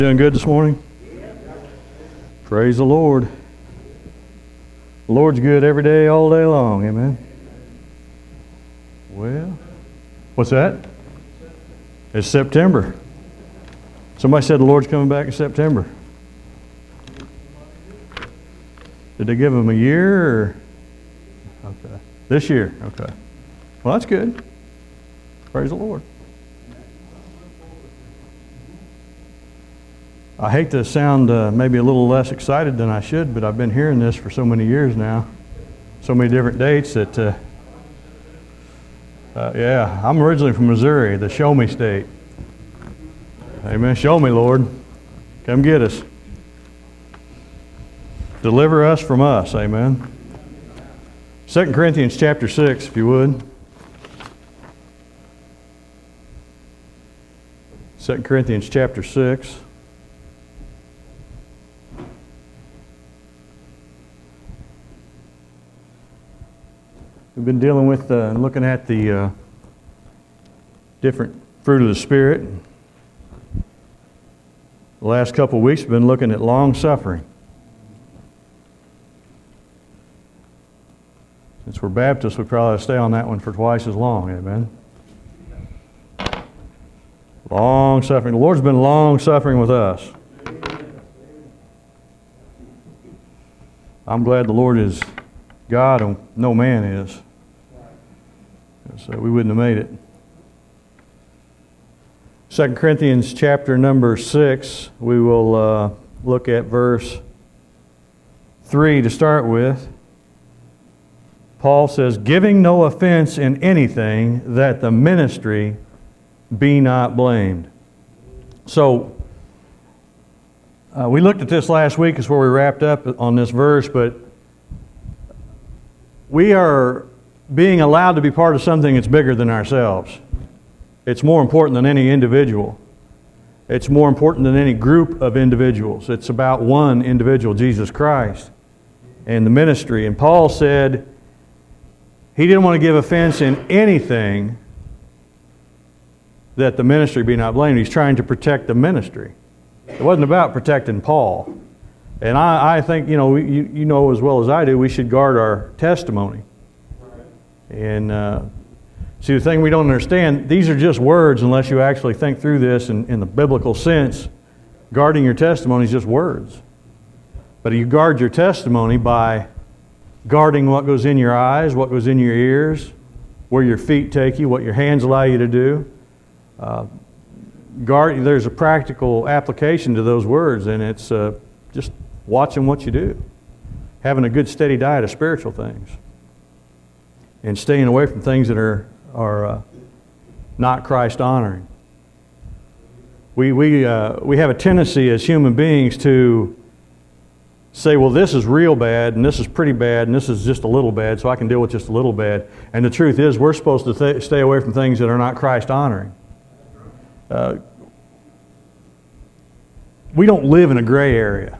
Doing good this morning? Praise the Lord. The Lord's good every day, all day long. Amen. Well, what's that? It's September. Somebody said the Lord's coming back in September. Did they give him a year? Or? Okay. This year. Okay. Well, that's good. Praise the Lord. I hate to sound maybe a little less excited than I should, but I've been hearing this for so many years now. So many different dates that, yeah, I'm originally from Missouri, the Show Me State. Amen. Show me, Lord. Come get us. Deliver us from us. Amen. 2 Corinthians chapter 6, if you would. 2 Corinthians chapter 6. We've been dealing with and looking at the different fruit of the Spirit. The last couple of weeks we've been looking at long suffering. Since we're Baptists, we probably stay on that one for twice as long. Amen. Long suffering. The Lord's been long suffering with us. I'm glad the Lord is God and no man is. So we wouldn't have made it. 2 Corinthians chapter number 6, we will look at verse 3 to start with. Paul says, giving no offense in anything, that the ministry be not blamed. So, we looked at this last week, is where we wrapped up on this verse, but we are being allowed to be part of something that's bigger than ourselves. It's more important than any individual. It's more important than any group of individuals. It's about one individual, Jesus Christ, and the ministry. And Paul said he didn't want to give offense in anything, that the ministry be not blamed. He's trying to protect the ministry. It wasn't about protecting Paul. And I think, you know as well as I do, we should guard our testimony. And see, the thing we don't understand, these are just words unless you actually think through this in the biblical sense. Guarding your testimony is just words. But you guard your testimony by guarding what goes in your eyes, what goes in your ears, where your feet take you, what your hands allow you to do. There's a practical application to those words, and it's just watching what you do. Having a good steady diet of spiritual things. And staying away from things that are not Christ-honoring. We have a tendency as human beings to say, well, this is real bad, and this is pretty bad, and this is just a little bad, so I can deal with just a little bad. And the truth is, we're supposed to stay away from things that are not Christ-honoring. We don't live in a gray area.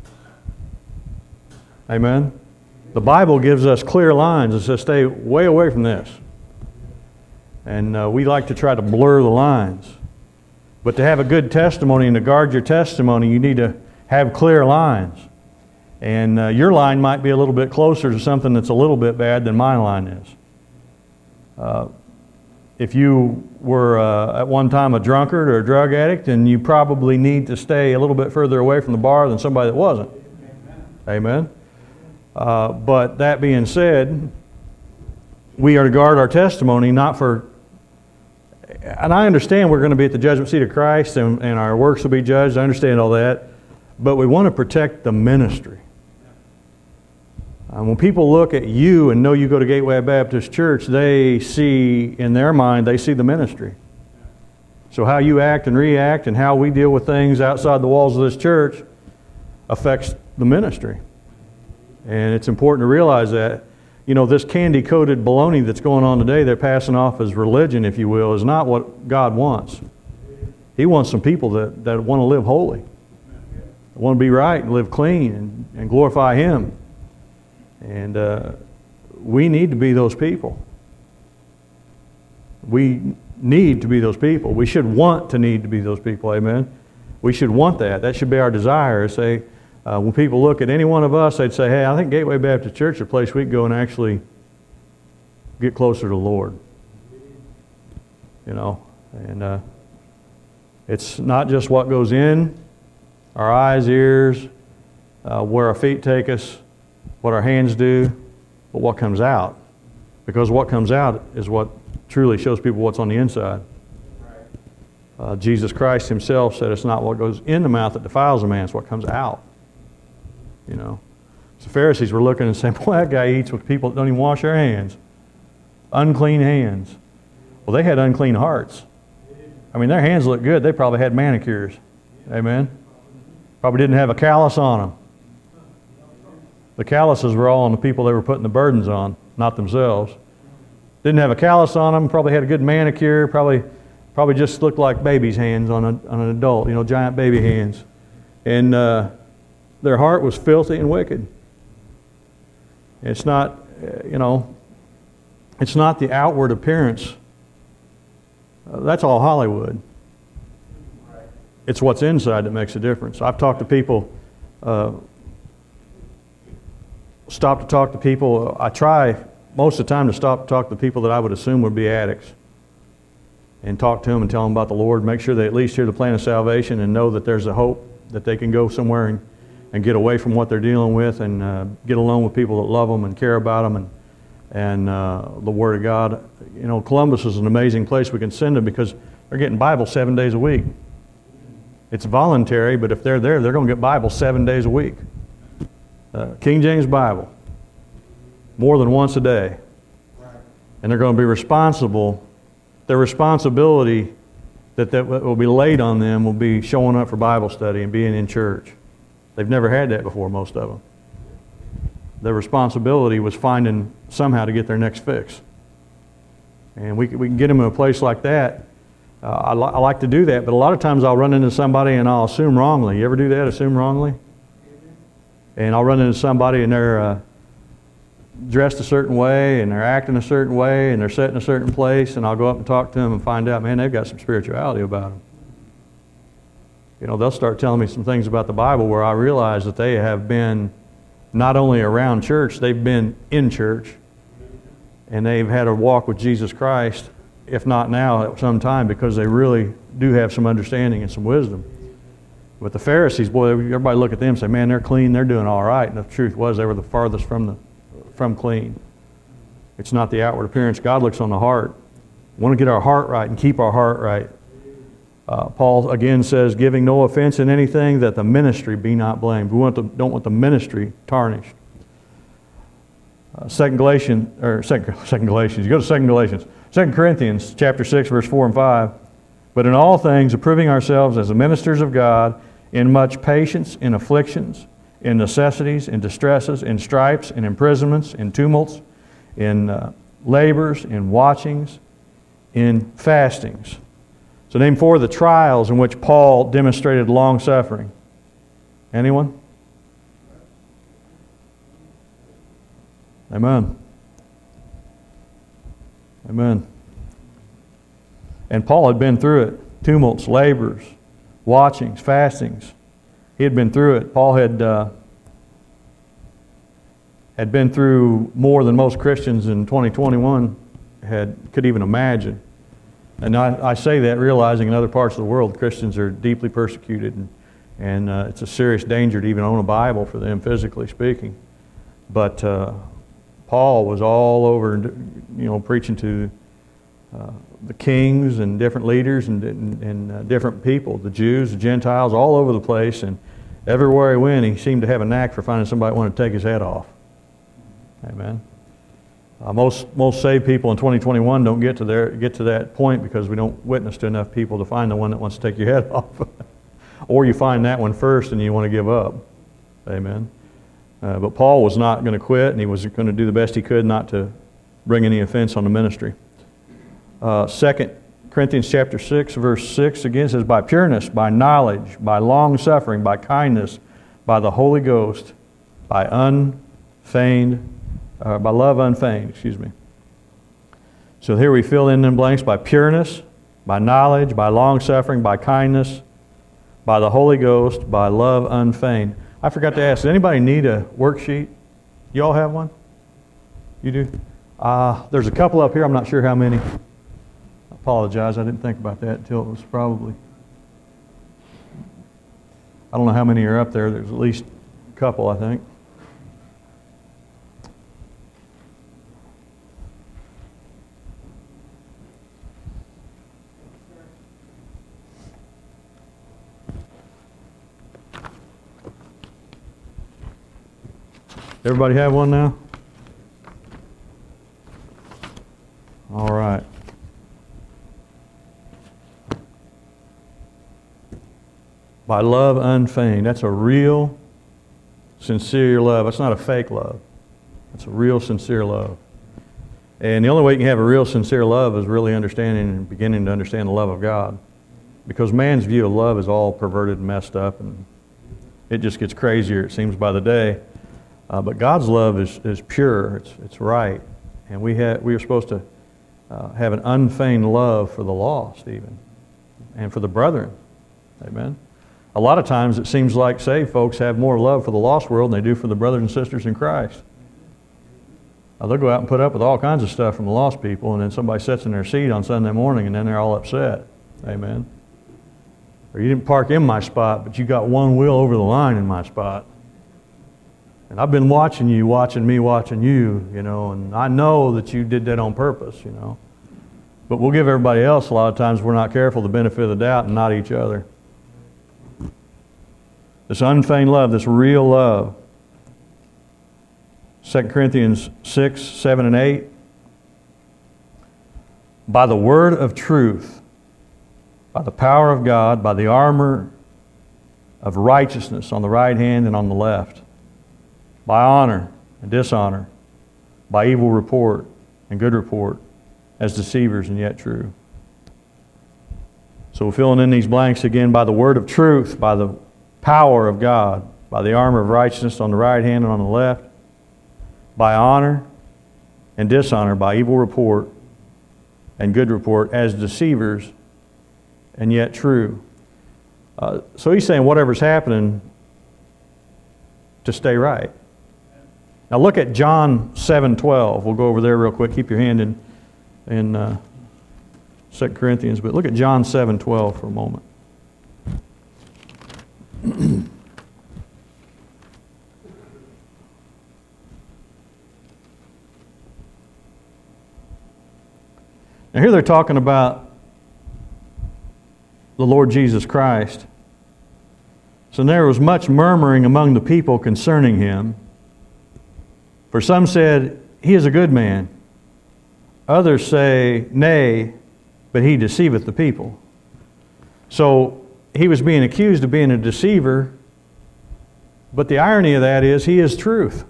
Amen? The Bible gives us clear lines and says stay way away from this. And we like to try to blur the lines. But to have a good testimony and to guard your testimony, you need to have clear lines. And your line might be a little bit closer to something that's a little bit bad than my line is. If you were at one time a drunkard or a drug addict, then you probably need to stay a little bit further away from the bar than somebody that wasn't. Amen? But that being said, we are to guard our testimony not for... And I understand we're going to be at the judgment seat of Christ and our works will be judged. I understand all that. But we want to protect the ministry. When people look at you and know you go to Gateway Baptist Church, they see, in their mind, they see the ministry. So how you act and react and how we deal with things outside the walls of this church affects the ministry. And it's important to realize that, this candy-coated baloney that's going on today, they're passing off as religion, if you will, is not what God wants. He wants some people that want to live holy, that want to be right and live clean and glorify Him. And we need to be those people. We need to be those people. We should want to need to be those people, amen? We should want that. That should be our desire. Say, when people look at any one of us, they'd say, hey, I think Gateway Baptist Church is a place we can go and actually get closer to the Lord. You know, and it's not just what goes in, our eyes, ears, where our feet take us, what our hands do, but what comes out. Because what comes out is what truly shows people what's on the inside. Jesus Christ himself said it's not what goes in the mouth that defiles a man, it's what comes out. You know, so the Pharisees were looking and saying, boy, that guy eats with people that don't even wash their hands. Unclean hands. Well, they had unclean hearts. I mean, their hands looked good. They probably had manicures. Amen. Probably didn't have a callus on them. The calluses were all on the people they were putting the burdens on, not themselves. Didn't have a callus on them. Probably had a good manicure. Probably just looked like baby's hands on an adult. You know, giant baby hands. And their heart was filthy and wicked. It's not, it's not the outward appearance. That's all Hollywood. It's what's inside that makes a difference. I've talked to people, stop to talk to people. I try most of the time to stop to talk to people that I would assume would be addicts and talk to them and tell them about the Lord, make sure they at least hear the plan of salvation and know that there's a hope that they can go somewhere and get away from what they're dealing with and get along with people that love them and care about them and the Word of God. You know, Columbus is an amazing place we can send them because they're getting Bible 7 days a week. It's voluntary, but if they're there, they're going to get Bible 7 days a week. King James Bible, more than once a day. And they're going to be responsible. Their responsibility that will be laid on them will be showing up for Bible study and being in church. They've never had that before, most of them. Their responsibility was finding somehow to get their next fix. And we can get them in a place like that. I like to do that, but a lot of times I'll run into somebody and I'll assume wrongly. You ever do that, assume wrongly? And I'll run into somebody and they're dressed a certain way and they're acting a certain way and they're sitting in a certain place, and I'll go up and talk to them and find out, man, they've got some spirituality about them. You know, they'll start telling me some things about the Bible where I realize that they have been not only around church, they've been in church, and they've had a walk with Jesus Christ, if not now, at some time, because they really do have some understanding and some wisdom. But the Pharisees, boy, everybody look at them and say, man, they're clean, they're doing all right. And the truth was they were the farthest from clean. It's not the outward appearance. God looks on the heart. We want to get our heart right and keep our heart right. Paul again says, giving no offense in anything, that the ministry be not blamed. We don't want the ministry tarnished. 2 Galatians. You go to 2 Galatians. 2 Corinthians chapter 6, verse 4 and 5. But in all things, approving ourselves as the ministers of God, in much patience, in afflictions, in necessities, in distresses, in stripes, in imprisonments, in tumults, in labors, in watchings, in fastings. So name 4 of the trials in which Paul demonstrated long-suffering. Anyone? Amen. Amen. And Paul had been through it. Tumults, labors, watchings, fastings. He had been through it. Paul had been through more than most Christians in 2021 could even imagine. And I say that realizing in other parts of the world, Christians are deeply persecuted, and it's a serious danger to even own a Bible for them, physically speaking. But Paul was all over, preaching to the kings and different leaders and different people, the Jews, the Gentiles, all over the place. And everywhere he went, he seemed to have a knack for finding somebody that wanted to take his head off. Amen. Most saved people in 2021 don't get to that point because we don't witness to enough people to find the one that wants to take your head off. Or you find that one first and you want to give up. Amen. But Paul was not going to quit, and he was going to do the best he could not to bring any offense on the ministry. 2 Corinthians chapter 6, verse 6 again says, by pureness, by knowledge, by long suffering, by kindness, by the Holy Ghost, by love unfeigned, So here we fill in them blanks by pureness, by knowledge, by long suffering, by kindness, by the Holy Ghost, by love unfeigned. I forgot to ask, does anybody need a worksheet? You all have one? You do? There's a couple up here. I'm not sure how many. I apologize. I didn't think about that until it was probably... I don't know how many are up there. There's at least a couple, I think. Everybody have one now? All right. By love unfeigned. That's a real, sincere love. That's not a fake love. That's a real, sincere love. And the only way you can have a real, sincere love is really understanding and beginning to understand the love of God. Because man's view of love is all perverted and messed up, and it just gets crazier, it seems, by the day. But God's love is pure. It's right. And we are supposed to have an unfeigned love for the lost, even, and for the brethren. Amen. A lot of times it seems like saved folks have more love for the lost world than they do for the brothers and sisters in Christ. They'll go out and put up with all kinds of stuff from the lost people, and then somebody sits in their seat on Sunday morning, and then they're all upset. Amen. Or you didn't park in my spot, but you got one wheel over the line in my spot. And I've been watching you, watching me, watching you, and I know that you did that on purpose, But we'll give everybody else, a lot of times, we're not careful, the benefit of the doubt, and not each other. This unfeigned love, this real love. 2 Corinthians 6, 7, and 8. By the word of truth, by the power of God, by the armor of righteousness on the right hand and on the left, by honor and dishonor, by evil report and good report, as deceivers and yet true. So we're filling in these blanks again. By the word of truth, by the power of God, by the armor of righteousness on the right hand and on the left, by honor and dishonor, by evil report and good report, as deceivers and yet true. So he's saying whatever's happening, to stay right. Now look at John 7:12. We'll go over there real quick. Keep your hand in 2 Corinthians, but look at John 7:12 for a moment. Now here they're talking about the Lord Jesus Christ. So there was much murmuring among the people concerning him. For some said, he is a good man. Others say, nay, but he deceiveth the people. So he was being accused of being a deceiver, but the irony of that is he is truth.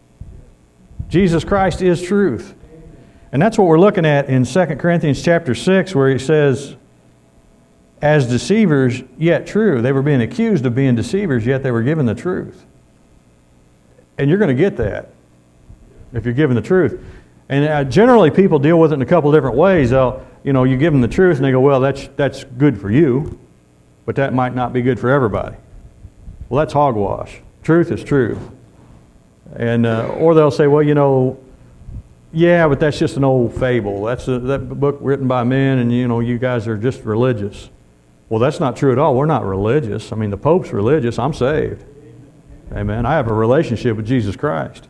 Jesus Christ is truth. And that's what we're looking at in 2 Corinthians chapter 6, where he says, as deceivers, yet true. They were being accused of being deceivers, yet they were given the truth. And you're going to get that if you're given the truth. And generally people deal with it in a couple of different ways. You give them the truth and they go, well, that's good for you, but that might not be good for everybody. Well, that's hogwash. Truth is truth. And or they'll say, well, yeah, but that's just an old fable. That's that book written by men, and you guys are just religious. Well, that's not true at all. We're not religious. I mean, the Pope's religious. I'm saved. Amen. I have a relationship with Jesus Christ.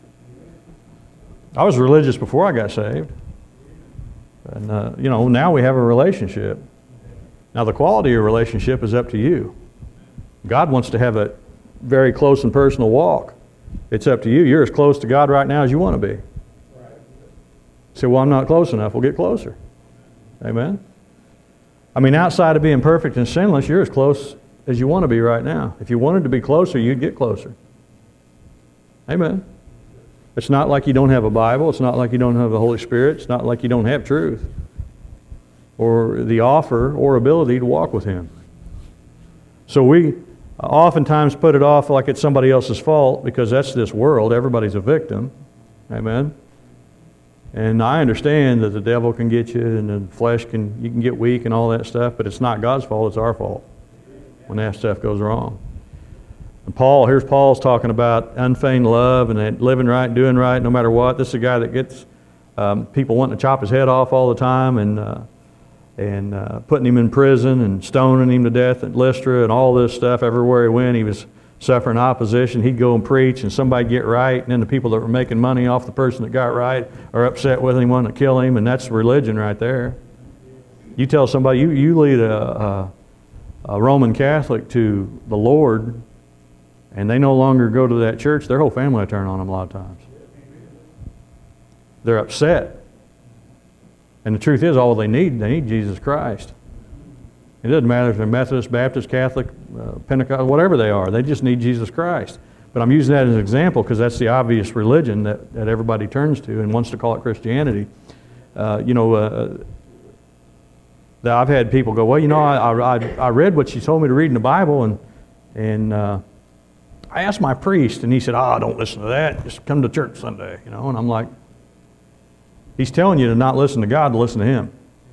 I was religious before I got saved. And, now we have a relationship. Now, the quality of a relationship is up to you. God wants to have a very close and personal walk. It's up to you. You're as close to God right now as you want to be. Say, well, I'm not close enough. We'll get closer. Amen. I mean, outside of being perfect and sinless, you're as close as you want to be right now. If you wanted to be closer, you'd get closer. Amen. It's not like you don't have a Bible. It's not like you don't have the Holy Spirit. It's not like you don't have truth or the offer or ability to walk with Him. So we oftentimes put it off like it's somebody else's fault, because that's this world. Everybody's a victim. Amen. And I understand that the devil can get you, and the flesh you can get weak and all that stuff, but it's not God's fault, it's our fault. when that stuff goes wrong. And here's Paul's talking about unfeigned love and living right, doing right, no matter what. This is a guy that gets people wanting to chop his head off all the time and putting him in prison and stoning him to death at Lystra and all this stuff. Everywhere he went, he was suffering opposition. He'd go and preach, and somebody'd get right, and then the people that were making money off the person that got right are upset with him, wanting to kill him, and that's religion right there. You tell somebody, you lead a Roman Catholic to the Lord, and they no longer go to that church, their whole family will turn on them a lot of times. They're upset. And the truth is, all they need Jesus Christ. It doesn't matter if they're Methodist, Baptist, Catholic, Pentecostal, whatever they are. They just need Jesus Christ. But I'm using that as an example because that's the obvious religion that everybody turns to and wants to call it Christianity. I've had people go, well, I read what she told me to read in the Bible, and I asked my priest, and he said, don't listen to that. Just come to church Sunday, And I'm like, he's telling you to not listen to God, to listen to him.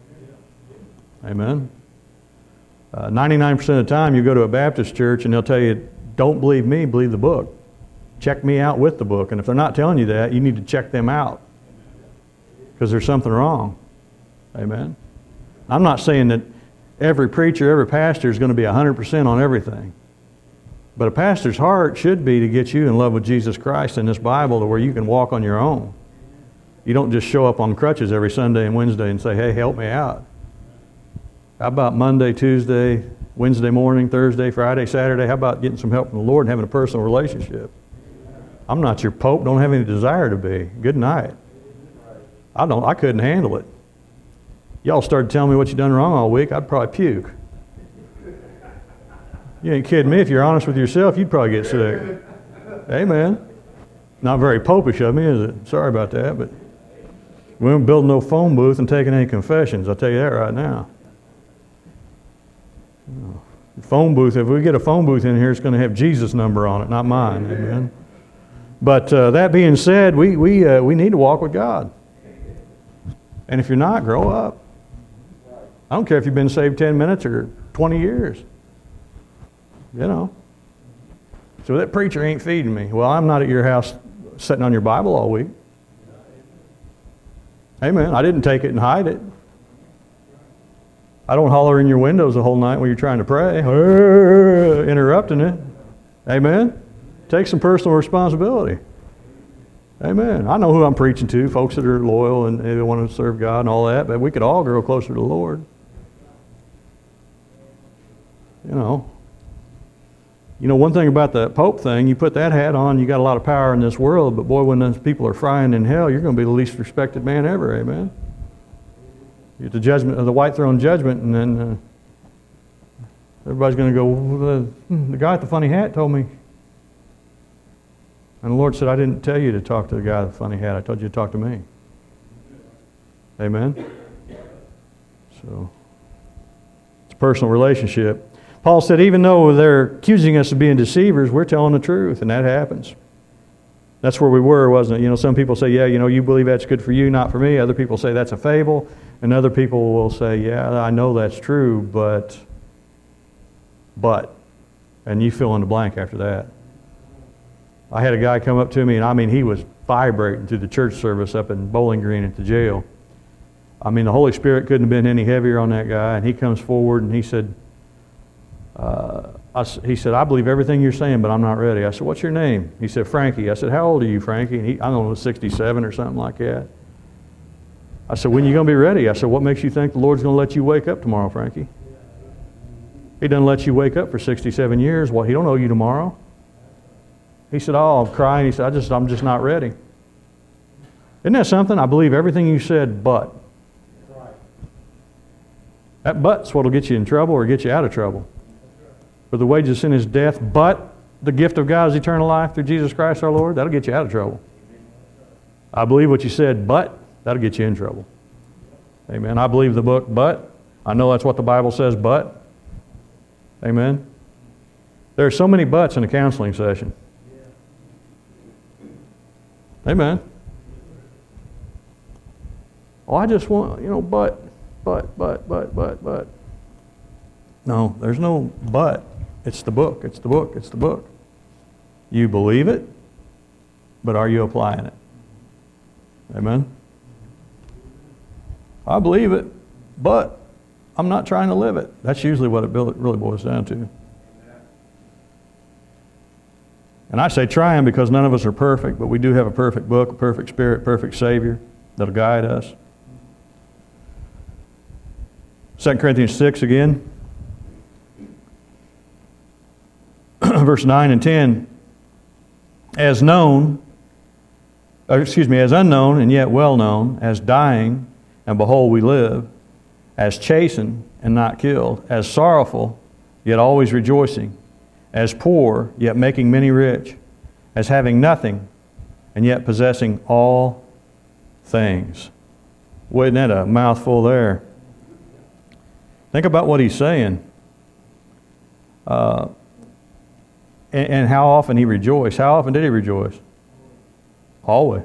Amen. 99% of the time you go to a Baptist church and they'll tell you, don't believe me, believe the book. Check me out with the book. And if they're not telling you that, you need to check them out because there's something wrong. Amen. I'm not saying that every preacher, every pastor is going to be 100% on everything. But a pastor's heart should be to get you in love with Jesus Christ and this Bible to where you can walk on your own. You don't just show up on crutches every Sunday and Wednesday and say, hey, help me out. How about Monday, Tuesday, Wednesday morning, Thursday, Friday, Saturday? How about getting some help from the Lord and having a personal relationship? I'm not your pope. Don't have any desire to be. Good night. I couldn't handle it. Y'all started telling me what you done wrong all week, I'd probably puke. You ain't kidding me. If you're honest with yourself, you'd probably get sick. Amen. Not very popish of me, is it? Sorry about that, but we ain't building no phone booth and taking any confessions. I'll tell you that right now. Phone booth, if we get a phone booth in here, it's going to have Jesus' number on it, not mine. Amen. But that being said, we need to walk with God. And if you're not, grow up. I don't care if you've been saved 10 minutes or 20 years. So that preacher ain't feeding me. Well, I'm not at your house sitting on your Bible all week. Amen. I didn't take it and hide it. I don't holler in your windows the whole night when you're trying to pray, interrupting it. Amen. Take some personal responsibility. Amen. I know who I'm preaching to, folks that are loyal and they want to serve God and all that, but we could all grow closer to the Lord. One thing about the Pope thing, you put that hat on, you got a lot of power in this world, but boy, when those people are frying in hell, you're going to be the least respected man ever. Amen. You get the judgment of the white throne judgment, and then everybody's going to go, well, the guy with the funny hat told me. And the Lord said, I didn't tell you to talk to the guy with the funny hat. I told you to talk to me. Amen? So, it's a personal relationship. Paul said, even though they're accusing us of being deceivers, we're telling the truth, and that happens. That's where we were, wasn't it? Some people say, yeah, you believe that's good for you, not for me. Other people say that's a fable. And other people will say, yeah, I know that's true, but, and you fill in the blank after that. I had a guy come up to me, and he was vibrating through the church service up in Bowling Green at the jail. The Holy Spirit couldn't have been any heavier on that guy, and he comes forward and he said, I believe everything you're saying, but I'm not ready. I said, what's your name? He said, Frankie. I said, how old are you, Frankie? And I don't know, 67 or something like that. I said, when are you going to be ready? I said, what makes you think the Lord's going to let you wake up tomorrow, Frankie? He doesn't let you wake up for 67 years. Well, he don't owe you tomorrow. He said, I'm crying. He said, I'm just not ready. Isn't that something? I believe everything you said, but. That but's what'll get you in trouble or get you out of trouble. For the wages of sin is death, but the gift of God is eternal life through Jesus Christ our Lord. That'll get you out of trouble. I believe what you said, but that'll get you in trouble. Amen. I believe the book, but I know that's what the Bible says, but. Amen. There are so many buts in a counseling session. Amen. Oh, I just want, but. No, there's no but. It's the book. It's the book. It's the book. You believe it, but are you applying it? Amen? I believe it, but I'm not trying to live it. That's usually what it really boils down to. And I say trying because none of us are perfect, but we do have a perfect book, a perfect Spirit, perfect Savior that'll guide us. 2 Corinthians 6 again. Verse 9 and 10. As unknown and yet well known, as dying, and behold we live, as chastened and not killed, as sorrowful, yet always rejoicing, as poor, yet making many rich, as having nothing, and yet possessing all things. Wasn't that a mouthful there? Think about what he's saying. And how often he rejoiced. How often did he rejoice? Always.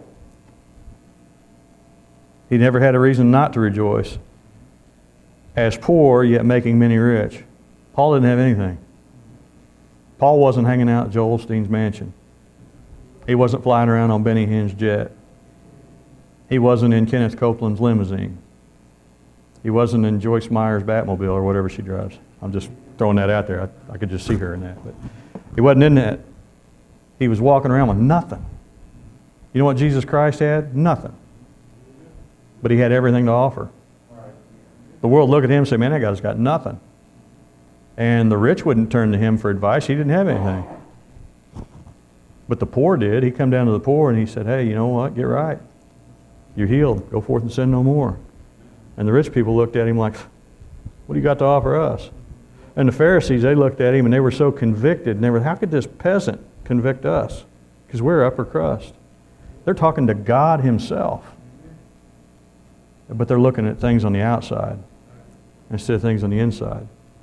He never had a reason not to rejoice. As poor, yet making many rich. Paul didn't have anything. Paul wasn't hanging out at Joel Osteen's mansion. He wasn't flying around on Benny Hinn's jet. He wasn't in Kenneth Copeland's limousine. He wasn't in Joyce Meyer's Batmobile or whatever she drives. I'm just throwing that out there. I could just see her in that. But he wasn't in that. He was walking around with nothing. You know what Jesus Christ had? Nothing. But he had everything to offer. The world looked at him and said, man, that guy's got nothing. And the rich wouldn't turn to him for advice. He didn't have anything. But the poor did. He come down to the poor and he said, hey, you know what? Get right. You're healed. Go forth and sin no more. And the rich people looked at him like, what do you got to offer us? And the Pharisees, they looked at him and they were so convicted. And they were, how could this peasant convict us? Because we're upper crust. They're talking to God himself. But they're looking at things on the outside instead of things on the inside.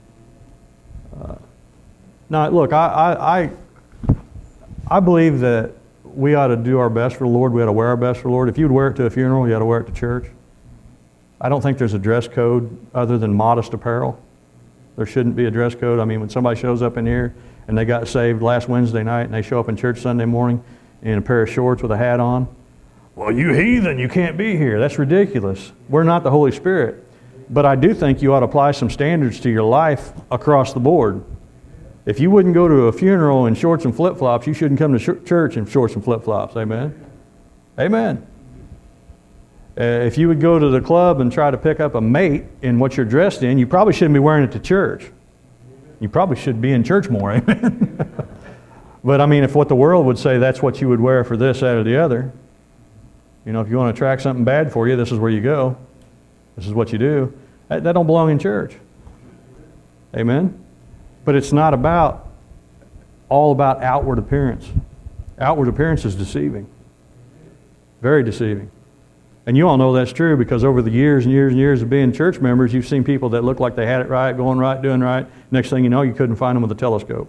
Now, look, I believe that we ought to do our best for the Lord. We ought to wear our best for the Lord. If you would wear it to a funeral, you ought to wear it to church. I don't think there's a dress code other than modest apparel. There shouldn't be a dress code. I mean, when somebody shows up in here and they got saved last Wednesday night and they show up in church Sunday morning in a pair of shorts with a hat on, well, you heathen, you can't be here. That's ridiculous. We're not the Holy Spirit. But I do think you ought to apply some standards to your life across the board. If you wouldn't go to a funeral in shorts and flip-flops, you shouldn't come to church in shorts and flip-flops. Amen? Amen. If you would go to the club and try to pick up a mate in what you're dressed in, you probably shouldn't be wearing it to church. You probably should be in church more. Amen? But I mean, if what the world would say, that's what you would wear for this, that, or the other. You know, if you want to attract something bad for you, this is where you go. This is what you do. That don't belong in church. Amen? But it's not all about outward appearance. Outward appearance is deceiving. Very deceiving. And you all know that's true because over the years and years and years of being church members, you've seen people that look like they had it right, going right, doing right. Next thing you know, you couldn't find them with a telescope.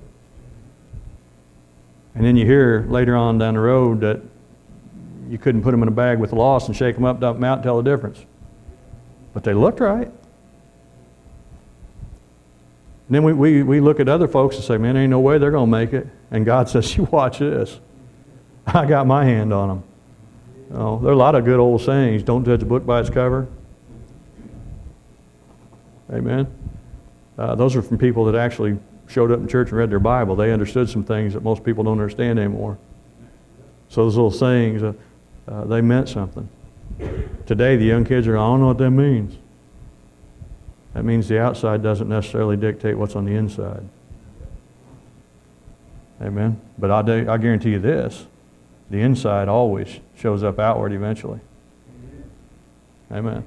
And then you hear later on down the road that you couldn't put them in a bag with the lost and shake them up, dump them out, and tell the difference. But they looked right. And then we look at other folks and say, man, there ain't no way they're going to make it. And God says, you watch this. I got my hand on them. There are a lot of good old sayings. Don't judge a book by its cover. Amen. Those are from people that actually showed up in church and read their Bible. They understood some things that most people don't understand anymore. So those little sayings, they meant something. Today, the young kids are, I don't know what that means. That means the outside doesn't necessarily dictate what's on the inside. Amen. But I guarantee you this, the inside always shows up outward eventually. Amen.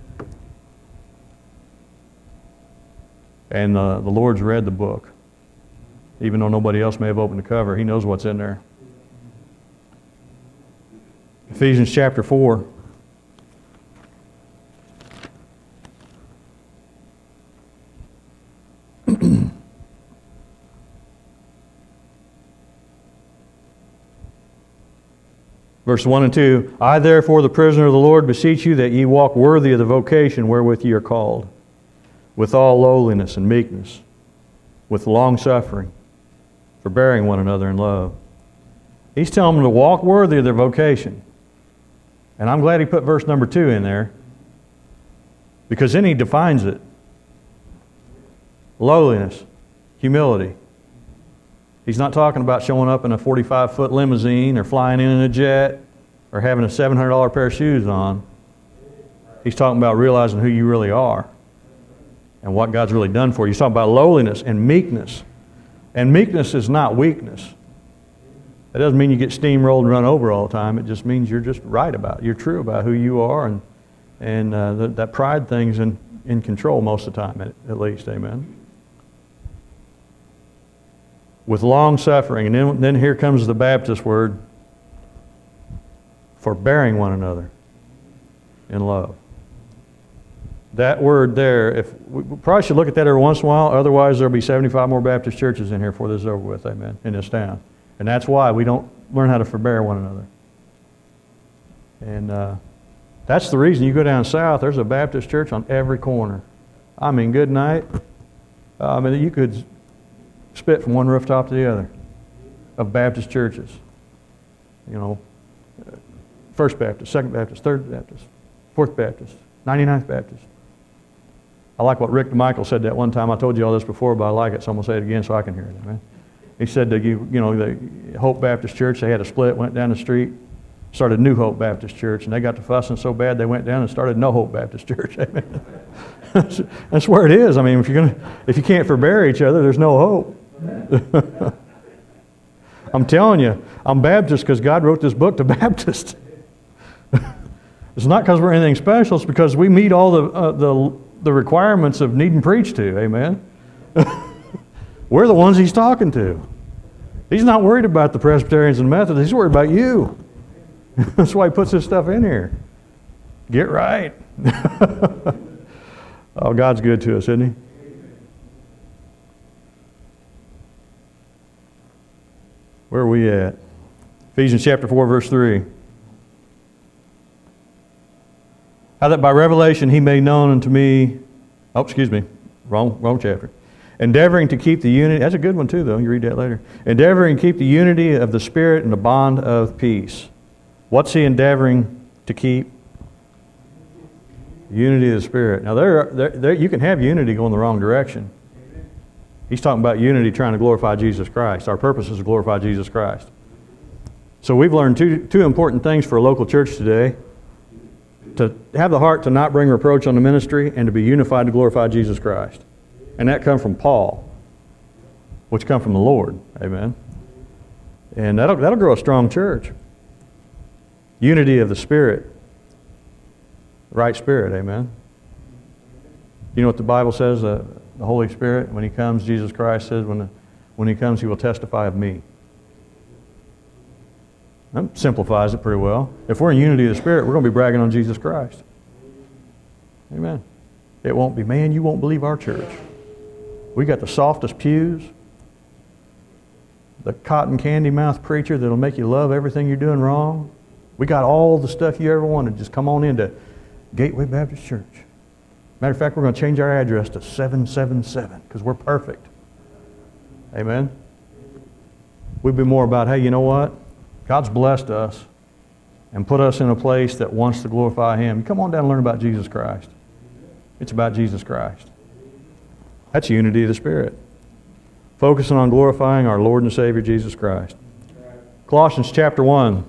And the Lord's read the book. Even though nobody else may have opened the cover, He knows what's in there. Ephesians chapter 4. Verse 1 and 2, I therefore, the prisoner of the Lord, beseech you that ye walk worthy of the vocation wherewith ye are called, with all lowliness and meekness, with long suffering, forbearing one another in love. He's telling them to walk worthy of their vocation. And I'm glad he put verse number 2 in there, because then he defines it. Lowliness, humility. He's not talking about showing up in a 45-foot limousine or flying in a jet or having a $700 pair of shoes on. He's talking about realizing who you really are and what God's really done for you. He's talking about lowliness and meekness. And meekness is not weakness. That doesn't mean you get steamrolled and run over all the time. It just means you're just right about it. You're true about who you are, and that pride thing's in control most of the time, at least. Amen. With long suffering, and then here comes the Baptist word, forbearing one another in love. That word there, we probably should look at that every once in a while, otherwise there'll be 75 more Baptist churches in here before this is over with, amen, in this town. And that's why we don't learn how to forbear one another. And that's the reason you go down south, there's a Baptist church on every corner. I mean, good night. You could spit from one rooftop to the other of Baptist churches. You know, First Baptist, Second Baptist, Third Baptist, Fourth Baptist, 99th Baptist. I like what Rick DeMichael said that one time. I told you all this before, but I like it, so I'm going to say it again so I can hear it. Amen. He said that the Hope Baptist Church, they had a split, went down the street, started New Hope Baptist Church, and they got to fussing so bad they went down and started No Hope Baptist Church. Amen. That's where it is. I mean, if you can't forbear each other, there's no hope. I'm telling you, I'm Baptist because God wrote this book to Baptists. It's not because we're anything special. It's because we meet all the requirements of needing preached to. Amen. We're the ones he's talking to. He's not worried about the Presbyterians and Methodists. He's worried about you. That's why he puts this stuff in here. Get right. Oh, God's good to us, isn't he? Where are we at? Ephesians chapter 4, verse 3. How that by revelation he made known unto me, wrong chapter. Endeavoring to keep the unity, that's a good one too though, you read that later. Endeavoring to keep the unity of the Spirit in the bond of peace. What's he endeavoring to keep? Unity of the Spirit. Now there you can have unity going the wrong direction. He's talking about unity trying to glorify Jesus Christ. Our purpose is to glorify Jesus Christ. So we've learned two important things for a local church today. To have the heart to not bring reproach on the ministry and to be unified to glorify Jesus Christ. And that comes from Paul, which come from the Lord. Amen. And that'll grow a strong church. Unity of the Spirit. Right Spirit. Amen. You know what the Bible says? The Holy Spirit, when he comes, Jesus Christ says, when he comes, he will testify of me. That simplifies it pretty well. If we're in unity of the Spirit, we're going to be bragging on Jesus Christ. Amen. It won't be, man, you won't believe our church. We got the softest pews, the cotton candy mouth preacher that'll make you love everything you're doing wrong. We got all the stuff you ever wanted. Just come on into Gateway Baptist Church. Matter of fact, we're going to change our address to 777 because we're perfect. Amen. We'd be more about, hey, you know what? God's blessed us and put us in a place that wants to glorify him. You come on down and learn about Jesus Christ. It's about Jesus Christ. That's unity of the Spirit. Focusing on glorifying our Lord and Savior Jesus Christ. Colossians chapter 1.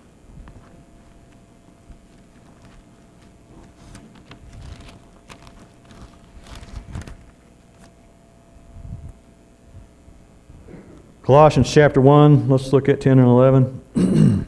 Colossians chapter 1, let's look at 10 and 11.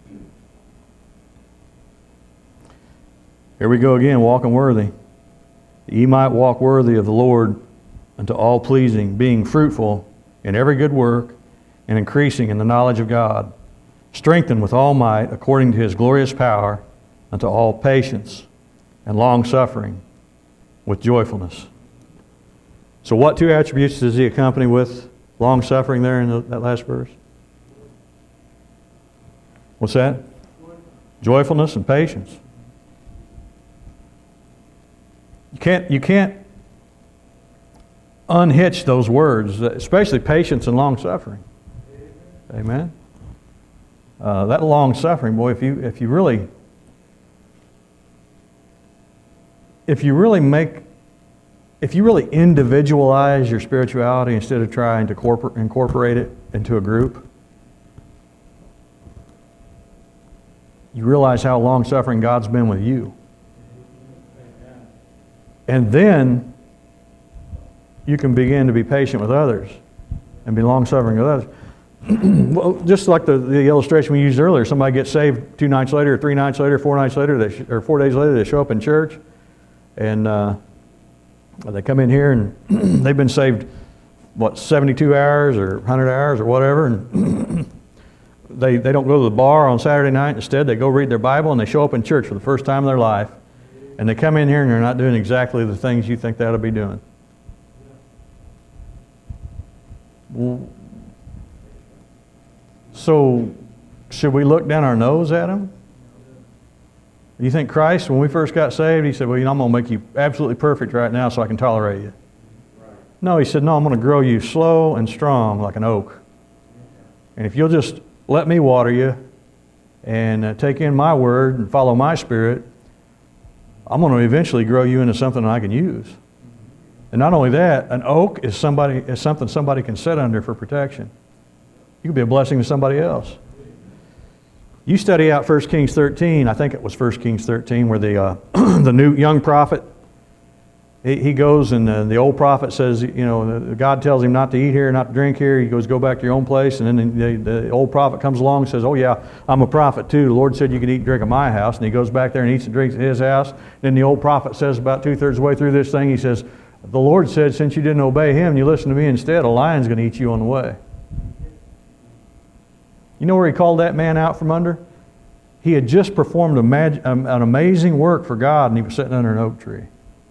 Here we go again, walking worthy. Ye might walk worthy of the Lord unto all pleasing, being fruitful in every good work, and increasing in the knowledge of God, strengthened with all might according to his glorious power, unto all patience and long-suffering with joyfulness. So what two attributes does he accompany with long-suffering there in that last verse? What's that? Joyfulness and patience. You can't unhitch those words, especially patience and long-suffering. Amen? That long-suffering, boy, if you really individualize your spirituality instead of trying to incorporate it into a group, you realize how long-suffering God's been with you. And then you can begin to be patient with others and be long-suffering with others. Well, just like the illustration we used earlier, somebody gets saved 2 nights later, or 3 nights later, 4 nights later, or 4 days later, they show up in church, and they come in here and they've been saved, 72 hours or 100 hours or whatever, and they don't go to the bar on Saturday night. Instead, they go read their Bible, and they show up in church for the first time in their life, and they come in here and they're not doing exactly the things you think they ought to be doing. So, should we look down our nose at them? You think Christ, when we first got saved, He said, well, I'm going to make you absolutely perfect right now so I can tolerate you. No, He said, no, I'm going to grow you slow and strong like an oak. And if you'll just let me water you and take in my word and follow my spirit, I'm going to eventually grow you into something I can use. And not only that, an oak is something somebody can sit under for protection. You could be a blessing to somebody else. You study out 1 Kings 13, I think it was 1 Kings 13, where the new young prophet, he goes and the old prophet says, God tells him not to eat here, not to drink here. He goes, go back to your own place. And then the old prophet comes along and says, oh yeah, I'm a prophet too. The Lord said you can eat and drink at my house. And he goes back there and eats and drinks at his house. Then the old prophet says about 2/3 of the way through this thing, he says, the Lord said, since you didn't obey Him and you listened to me instead, a lion's going to eat you on the way. You know where He called that man out from under? He had just performed an amazing work for God, and he was sitting under an oak tree.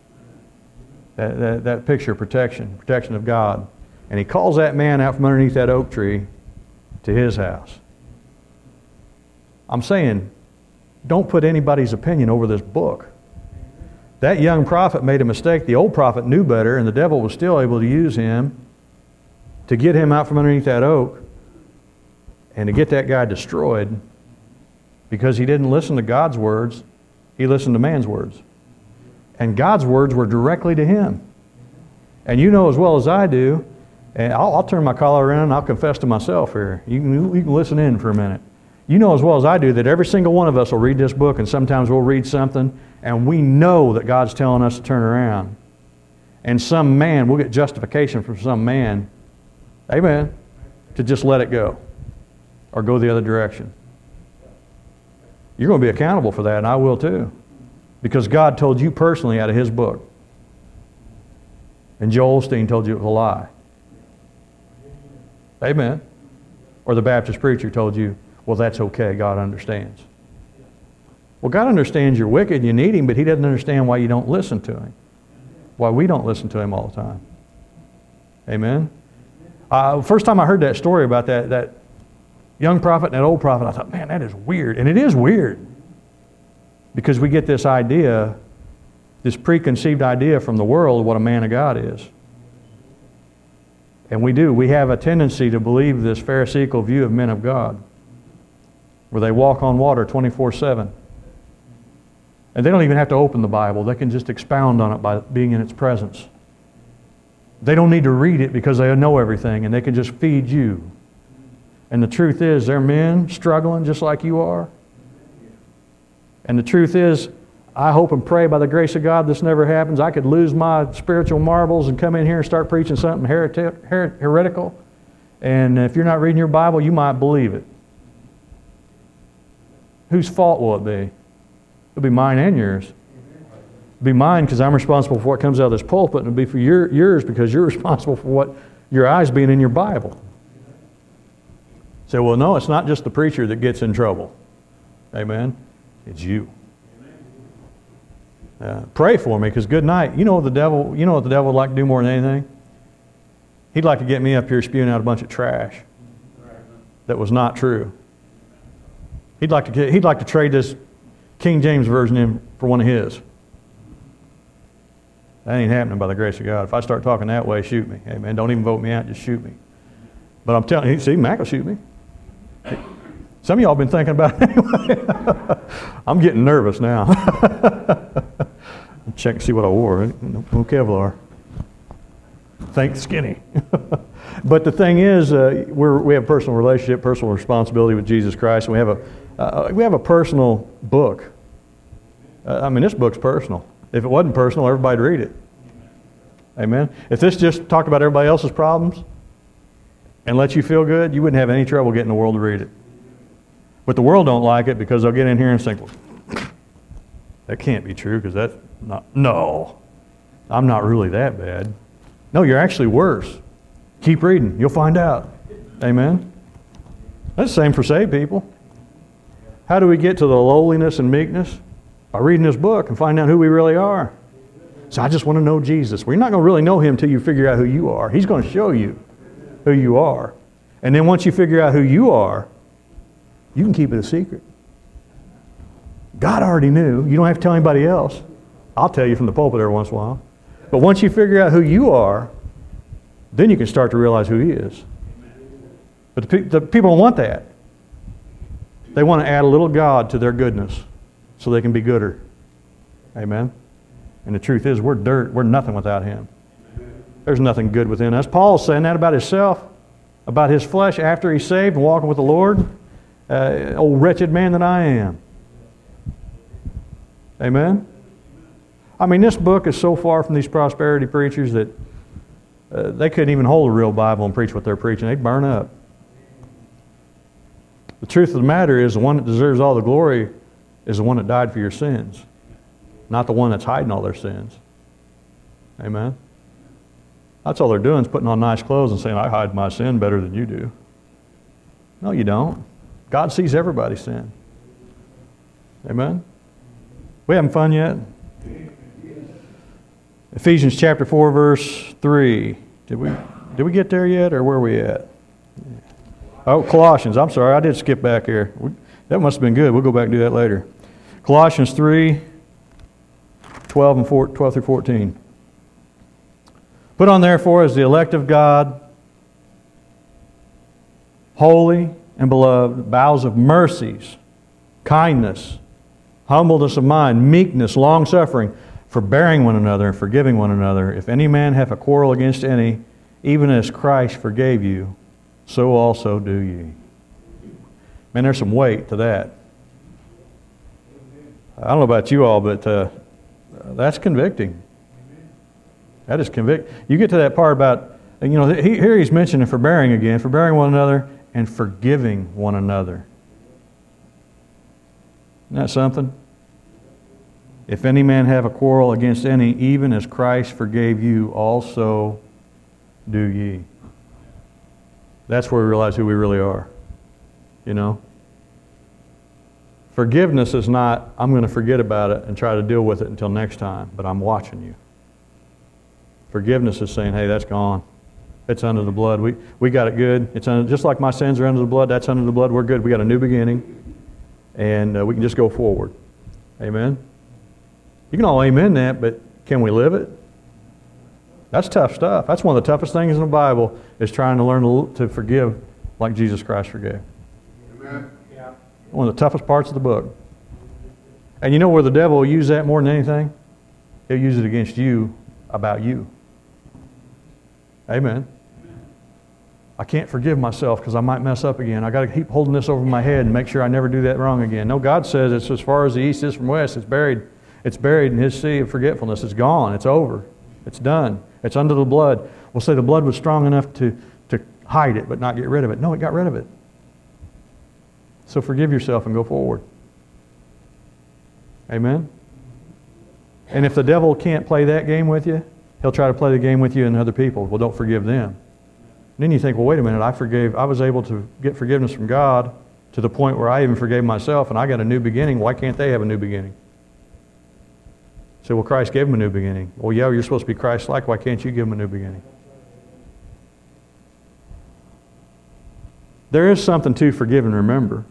That picture of protection of God. And He calls that man out from underneath that oak tree to His house. I'm saying, don't put anybody's opinion over this book. That young prophet made a mistake. The old prophet knew better, and the devil was still able to use him to get him out from underneath that oak and to get that guy destroyed because he didn't listen to God's words. He listened to man's words. And God's words were directly to him. And you know as well as I do, and I'll turn my collar around and I'll confess to myself here. You can listen in for a minute. You know as well as I do that every single one of us will read this book, and sometimes we'll read something and we know that God's telling us to turn around. And some man, we'll get justification from some man, amen, to just let it go or go the other direction. You're going to be accountable for that, and I will too. Because God told you personally out of His book. And Joel Osteen told you it was a lie. Amen. Or the Baptist preacher told you, well, that's okay, God understands. Well, God understands you're wicked and you need Him, but He doesn't understand why you don't listen to Him. Why we don't listen to Him all the time. Amen. First time I heard that story about that young prophet and that old prophet, I thought, man, that is weird. And it is weird. Because we get this idea, this preconceived idea from the world of what a man of God is. And we do. We have a tendency to believe this Pharisaical view of men of God, where they walk on water 24/7. And they don't even have to open the Bible. They can just expound on it by being in its presence. They don't need to read it because they know everything, and they can just feed you. And the truth is, they're men struggling just like you are. And the truth is, I hope and pray by the grace of God this never happens. I could lose my spiritual marbles and come in here and start preaching something heretical. And if you're not reading your Bible, you might believe it. Whose fault will it be? It'll be mine and yours. It'll be mine because I'm responsible for what comes out of this pulpit, and it'll be for yours because you're responsible for what your eyes being in your Bible. Say, well, no, it's not just the preacher that gets in trouble. Amen. It's you. Pray for me, because good night. You know what the devil would like to do more than anything? He'd like to get me up here spewing out a bunch of trash that was not true. He'd like to trade this King James Version in for one of his. That ain't happening by the grace of God. If I start talking that way, shoot me. Amen. Don't even vote me out, just shoot me. But I'm telling you, see, Mac will shoot me. Some of y'all been thinking about it anyway. I'm getting nervous now. Check and see what I wore. No Kevlar. Think skinny. But the thing is, we have a personal relationship, personal responsibility with Jesus Christ, and we have a personal book. This book's personal. If it wasn't personal, everybody'd read it. Amen. If this just talked about everybody else's problems and let you feel good, you wouldn't have any trouble getting the world to read it. But the world don't like it because they'll get in here and think, well, that can't be true because that's not, no, I'm not really that bad. No, you're actually worse. Keep reading. You'll find out. Amen. That's the same for saved people. How do we get to the lowliness and meekness? By reading this book and finding out who we really are. So I just want to know Jesus. Well, you're not going to really know Him until you figure out who you are. He's going to show you who you are. And then once you figure out who you are, you can keep it a secret. God already knew. You don't have to tell anybody else. I'll tell you from the pulpit every once in a while. But once you figure out who you are, then you can start to realize who He is. But the people don't want that. They want to add a little God to their goodness so they can be gooder. Amen? And the truth is, we're dirt. We're nothing without Him. There's nothing good within us. Paul's saying that about himself, about his flesh after he's saved and walking with the Lord. Old wretched man that I am. Amen? This book is so far from these prosperity preachers that they couldn't even hold a real Bible and preach what they're preaching. They'd burn up. The truth of the matter is the one that deserves all the glory is the one that died for your sins, not the one that's hiding all their sins. Amen? That's all they're doing is putting on nice clothes and saying, I hide my sin better than you do. No, you don't. God sees everybody's sin. Amen? We having fun yet? Ephesians chapter 4, verse 3. Did we get there yet, or where are we at? Oh, Colossians. I'm sorry, I did skip back here. That must have been good. We'll go back and do that later. Colossians 3, 12 through 14. Put on therefore as the elect of God, holy and beloved, bowels of mercies, kindness, humbleness of mind, meekness, long-suffering, forbearing one another and forgiving one another. If any man have a quarrel against any, even as Christ forgave you, so also do ye. Man, there's some weight to that. I don't know about you all, but that's convicting. That is convicting. You get to that part about, here he's mentioning forbearing again, forbearing one another and forgiving one another. Isn't that something? If any man have a quarrel against any, even as Christ forgave you, also do ye. That's where we realize who we really are. Forgiveness is not, I'm going to forget about it and try to deal with it until next time, but I'm watching you. Forgiveness is saying, hey, that's gone. It's under the blood. We got it good. It's under, just like my sins are under the blood, that's under the blood. We're good. We got a new beginning, and we can just go forward. Amen? You can all amen that, but can we live it? That's tough stuff. That's one of the toughest things in the Bible is trying to learn to forgive like Jesus Christ forgave. Amen. Yeah. One of the toughest parts of the book. And you know where the devil will use that more than anything? He'll use it against you about you. Amen. I can't forgive myself because I might mess up again. I got to keep holding this over my head and make sure I never do that wrong again. No, God says it's as far as the east is from west. It's buried. It's buried in His sea of forgetfulness. It's gone. It's over. It's done. It's under the blood. We'll say the blood was strong enough to hide it but not get rid of it. No, it got rid of it. So forgive yourself and go forward. Amen? And if the devil can't play that game with you, he'll try to play the game with you and other people. Well, don't forgive them. And then you think, well, wait a minute, I was able to get forgiveness from God to the point where I even forgave myself and I got a new beginning. Why can't they have a new beginning? So, well, Christ gave them a new beginning. Well, yeah, you're supposed to be Christ-like. Why can't you give them a new beginning? There is something to forgive and remember.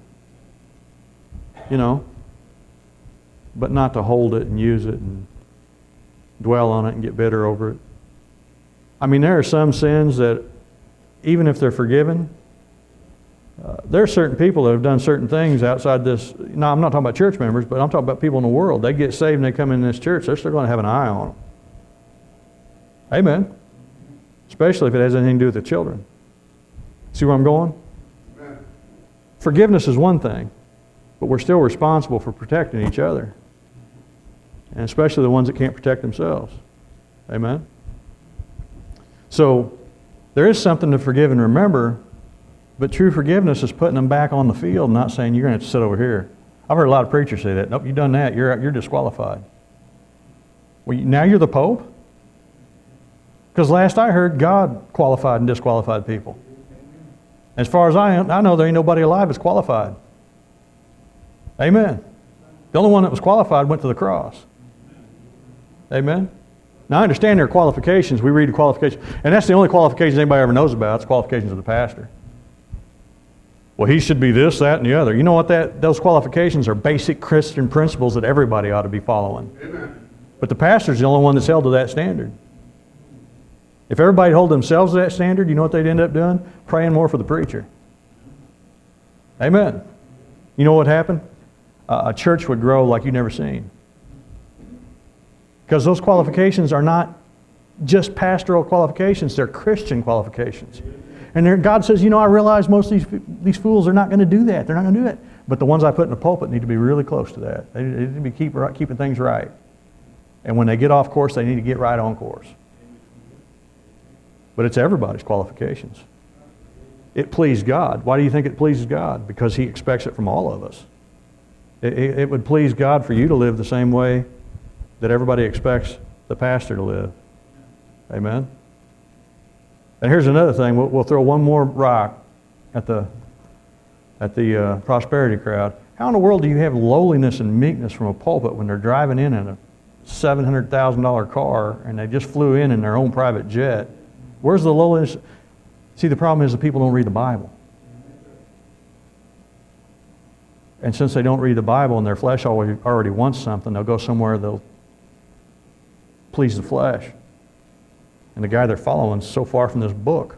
But not to hold it and use it and dwell on it and get bitter over it. I mean, there are some sins that, even if they're forgiven, there are certain people that have done certain things outside this. Now, I'm not talking about church members, but I'm talking about people in the world. They get saved and they come in this church, they're still going to have an eye on them. Amen. Especially if it has anything to do with the children. See where I'm going? Amen. Forgiveness is one thing, but we're still responsible for protecting each other. And especially the ones that can't protect themselves. Amen. So, there is something to forgive and remember, but true forgiveness is putting them back on the field, not saying you're going to have to sit over here. I've heard a lot of preachers say that. Nope, you've done that, you're disqualified. Well, now you're the Pope? Because last I heard, God qualified and disqualified people. As far as I know, there ain't nobody alive that's qualified. Amen. The only one that was qualified went to the cross. Amen. Now, I understand there are qualifications. We read the qualifications. And that's the only qualifications anybody ever knows about. It's qualifications of the pastor. Well, he should be this, that, and the other. You know what? Those qualifications are basic Christian principles that everybody ought to be following. Amen. But the pastor's the only one that's held to that standard. If everybody hold themselves to that standard, you know what they'd end up doing? Praying more for the preacher. Amen. You know what happened? A church would grow like you've never seen. Because those qualifications are not just pastoral qualifications, they're Christian qualifications. And God says, you know, I realize most of these fools are not going to do that. They're not going to do it. But the ones I put in the pulpit need to be really close to that. They need to be keeping things right. And when they get off course, they need to get right on course. But it's everybody's qualifications. It pleased God. Why do you think it pleases God? Because He expects it from all of us. It would please God for you to live the same way that everybody expects the pastor to live. Amen? And here's another thing. We'll throw one more rock at the prosperity crowd. How in the world do you have lowliness and meekness from a pulpit when they're driving in a $700,000 car and they just flew in their own private jet? Where's the lowliness? See, the problem is the people don't read the Bible. And since they don't read the Bible and their flesh already wants something, they'll go somewhere they'll please the flesh. And the guy they're following is so far from this book.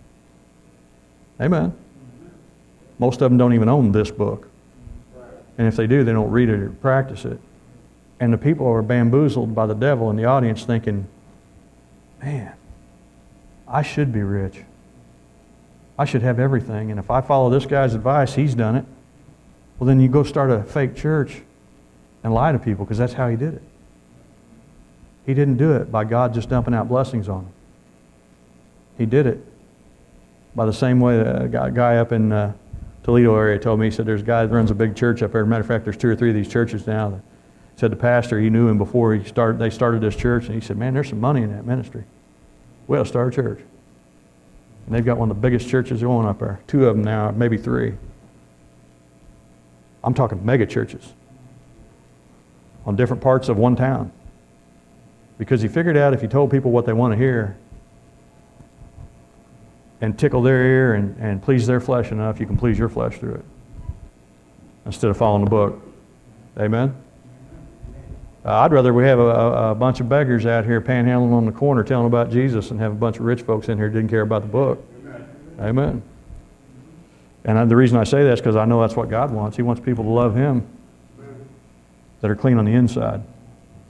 Amen. Most of them don't even own this book. And if they do, they don't read it or practice it. And the people are bamboozled by the devil in the audience thinking, man, I should be rich. I should have everything. And if I follow this guy's advice, he's done it. Well, then you go start a fake church and lie to people because that's how he did it. He didn't do it by God just dumping out blessings on him. He did it by the same way that a guy up in Toledo area told me. He said there's a guy that runs a big church up there. Matter of fact, there's 2 or 3 of these churches now. That said the pastor, he knew him before they started this church, and he said, man, there's some money in that ministry. We ought to start a church. And they've got one of the biggest churches going up there. 2 of them now, maybe 3. I'm talking mega churches on different parts of one town. Because he figured out if he told people what they want to hear and tickle their ear and please their flesh enough, you can please your flesh through it instead of following the book. Amen? I'd rather we have a bunch of beggars out here panhandling on the corner telling about Jesus and have a bunch of rich folks in here who didn't care about the book. Amen. And the reason I say that is because I know that's what God wants. He wants people to love Him that are clean on the inside.